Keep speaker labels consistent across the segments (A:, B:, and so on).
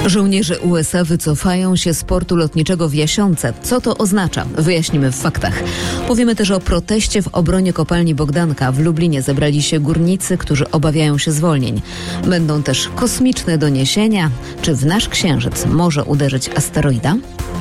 A: Żołnierze USA wycofają się z portu lotniczego w Jasionce. Co to oznacza? Wyjaśnimy w faktach. Powiemy też o proteście w obronie kopalni Bogdanka. W Lublinie zebrali się górnicy, którzy obawiają się zwolnień. Będą też kosmiczne doniesienia. Czy w nasz Księżyc może uderzyć asteroida?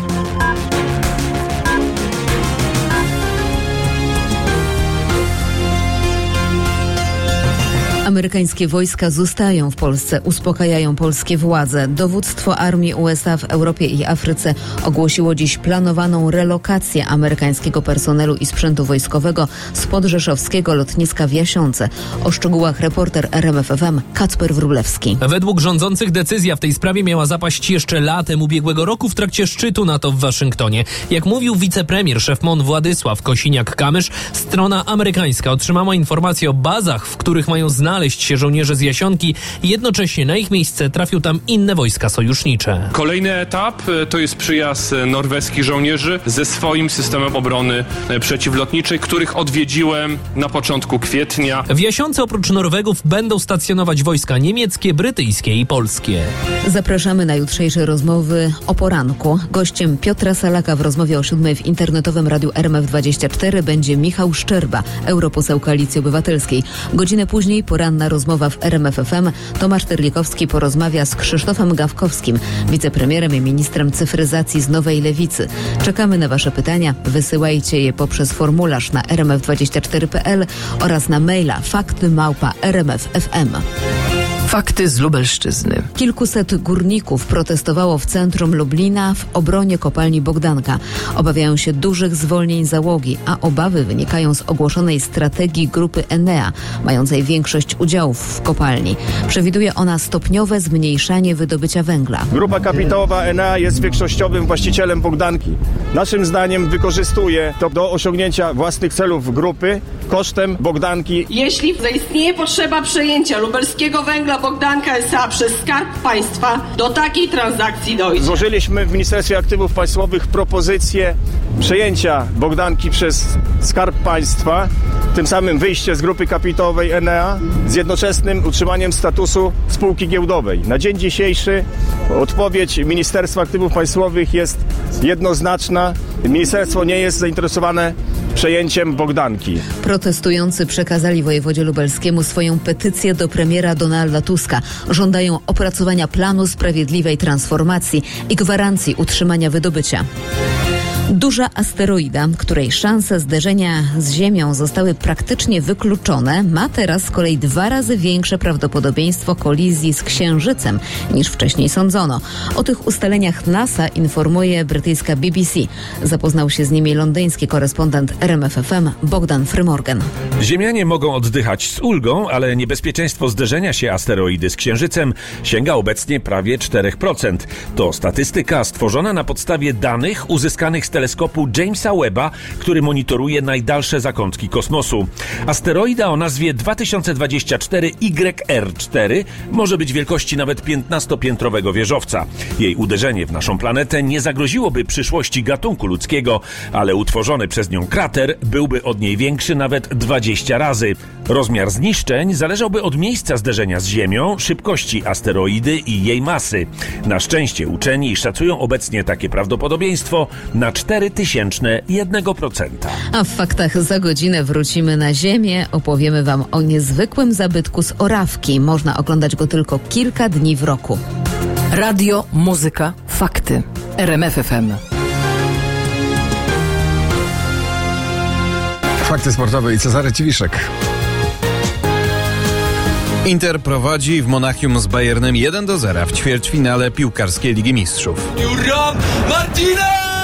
A: Amerykańskie wojska zostają w Polsce, uspokajają polskie władze. Dowództwo armii USA w Europie i Afryce ogłosiło dziś planowaną relokację amerykańskiego personelu i sprzętu wojskowego z podrzeszowskiego lotniska w Jasionce. O szczegółach reporter RMF FM Kacper Wróblewski.
B: Według rządzących decyzja w tej sprawie miała zapaść jeszcze latem ubiegłego roku w trakcie szczytu NATO w Waszyngtonie. Jak mówił wicepremier szef MON Władysław Kosiniak-Kamysz, strona amerykańska otrzymała informacje o bazach, w których mają znaleźć się żołnierze z Jasionki i jednocześnie na ich miejsce trafią tam inne wojska sojusznicze.
C: Kolejny etap to jest przyjazd norweskich żołnierzy ze swoim systemem obrony przeciwlotniczej, których odwiedziłem na początku kwietnia.
B: W Jasionce oprócz Norwegów będą stacjonować wojska niemieckie, brytyjskie i polskie.
A: Zapraszamy na jutrzejsze rozmowy o poranku. Gościem Piotra Salaka w rozmowie o 7 w internetowym radiu RMF24 będzie Michał Szczerba, europoseł Koalicji Obywatelskiej. Godzinę później poranna rozmowa w RMF FM. Tomasz Terlikowski porozmawia z Krzysztofem Gawkowskim, wicepremierem i ministrem cyfryzacji z Nowej Lewicy. Czekamy na Wasze pytania. Wysyłajcie je poprzez formularz na rmf24.pl oraz na maila fakty@rmf.fm.
D: Fakty z Lubelszczyzny.
A: Kilkuset górników protestowało w centrum Lublina w obronie kopalni Bogdanka. Obawiają się dużych zwolnień załogi, a obawy wynikają z ogłoszonej strategii grupy Enea, mającej większość udziałów w kopalni. Przewiduje ona stopniowe zmniejszanie wydobycia węgla.
E: Grupa kapitałowa Enea jest większościowym właścicielem Bogdanki. Naszym zdaniem wykorzystuje to do osiągnięcia własnych celów grupy kosztem Bogdanki.
F: Jeśli zaistnieje potrzeba przejęcia lubelskiego węgla Bogdanka S.A. przez Skarb Państwa, do takiej transakcji dojdzie.
E: Złożyliśmy w Ministerstwie Aktywów Państwowych propozycję przejęcia Bogdanki przez Skarb Państwa, tym samym wyjście z grupy kapitałowej Enea z jednoczesnym utrzymaniem statusu spółki giełdowej. Na dzień dzisiejszy odpowiedź Ministerstwa Aktywów Państwowych jest jednoznaczna. Ministerstwo nie jest zainteresowane przejęciem Bogdanki.
A: Protestujący przekazali wojewodzie lubelskiemu swoją petycję do premiera Donalda Tuska. Żądają opracowania planu sprawiedliwej transformacji i gwarancji utrzymania wydobycia. Duża asteroida, której szanse zderzenia z Ziemią zostały praktycznie wykluczone, ma teraz z kolei 2 razy większe prawdopodobieństwo kolizji z Księżycem niż wcześniej sądzono. O tych ustaleniach NASA informuje brytyjska BBC. Zapoznał się z nimi londyński korespondent RMF FM Bogdan Frymorgan.
G: Ziemianie mogą oddychać z ulgą, ale niebezpieczeństwo zderzenia się asteroidy z Księżycem sięga obecnie prawie 4%. To statystyka stworzona na podstawie danych uzyskanych z teleskopu Jamesa Webba, który monitoruje najdalsze zakątki kosmosu. Asteroida o nazwie 2024 YR4 może być wielkości nawet 15-piętrowego wieżowca. Jej uderzenie w naszą planetę nie zagroziłoby przyszłości gatunku ludzkiego, ale utworzony przez nią krater byłby od niej większy nawet 20 razy. Rozmiar zniszczeń zależałby od miejsca zderzenia z Ziemią, szybkości asteroidy i jej masy. Na szczęście uczeni szacują obecnie takie prawdopodobieństwo na 0,004%.
A: A w faktach za godzinę wrócimy na Ziemię. Opowiemy Wam o niezwykłym zabytku z Orawki. Można oglądać go tylko kilka dni w roku.
D: Radio, muzyka, fakty. RMF FM.
H: Fakty sportowe i Cezary Ciwiszek. Inter prowadzi w Monachium z Bayernem 1-0 w ćwierćfinale piłkarskiej Ligi Mistrzów.
I: Jurgen Martinez!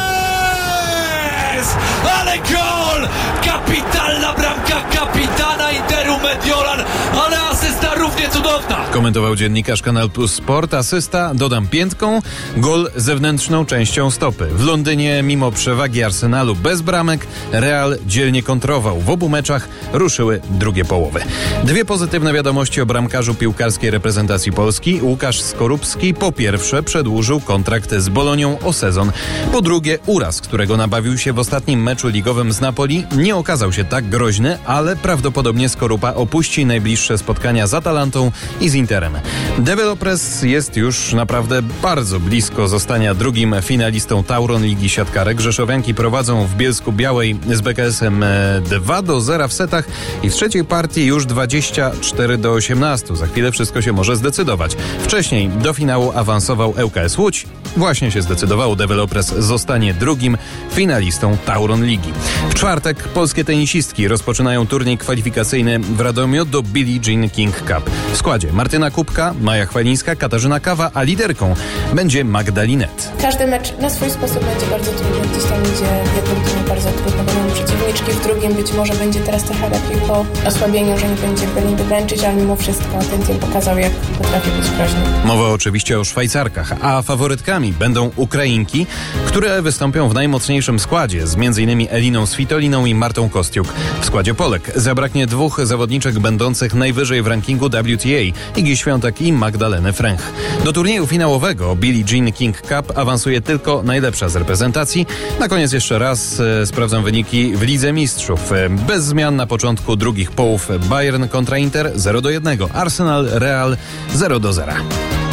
I: Ale gol! Kapitalna bramka kapitana Interu Mediolan, ale asysta równie cudowna!
H: Komentował dziennikarz Kanal Plus Sport. Asysta, dodam piętką, gol zewnętrzną częścią stopy. W Londynie mimo przewagi Arsenalu bez bramek Real dzielnie kontrował. W obu meczach ruszyły drugie połowy. 2 pozytywne wiadomości o bramkarzu piłkarskiej reprezentacji Polski. Łukasz Skorupski po pierwsze przedłużył kontrakt z Bolonią o sezon. Po drugie uraz, którego nabawił się w ostatnim meczu ligowym z Napoli, nie okazał się tak groźny, ale prawdopodobnie Skorupa opuści najbliższe spotkania z Atalantą Atalantą i z Interem. Developers jest już naprawdę bardzo blisko zostania drugim finalistą Tauron Ligi Siatkarek. Rzeszowianki prowadzą w Bielsku Białej z BKS-em 2-0 w setach i w trzeciej partii już 24-18. Za chwilę wszystko się może zdecydować. Wcześniej do finału awansował ŁKS Łódź. Właśnie się zdecydowało, Developers zostanie drugim finalistą Tauron Ligi. W czwartek polskie tenisistki rozpoczynają turniej kwalifikacyjny w Radomiu do Billie Jean King Cup. W składzie Martyna Kubka, Maja Chwalińska, Katarzyna Kawa, a liderką będzie Magdalinet.
J: Każdy mecz na swój sposób będzie bardzo trudny. Gdzieś tam idzie w jednym turnieju bardzo trudno, będą przeciwniczki, w drugim być może będzie teraz trochę lepiej po osłabieniu, że nie będzie Belindy wręczyć, ale mimo wszystko ten team pokazał, jak potrafi być groźny.
H: Mowa oczywiście o Szwajcarkach, a faworytkami będą Ukrainki, które wystąpią w najmocniejszym składzie z m.in. Eliną Svitoliną i Martą Kostiuk. W składzie Polek zabraknie dwóch zawodniczek będących najwyżej w rankingu WTA, Igi Świątek i Magdaleny Fręch. Do turnieju finałowego Billie Jean King Cup awansuje tylko najlepsza z reprezentacji. Na koniec jeszcze raz sprawdzam wyniki w Lidze Mistrzów. Bez zmian na początku drugich połów: Bayern kontra Inter 0-1, Arsenal Real 0-0.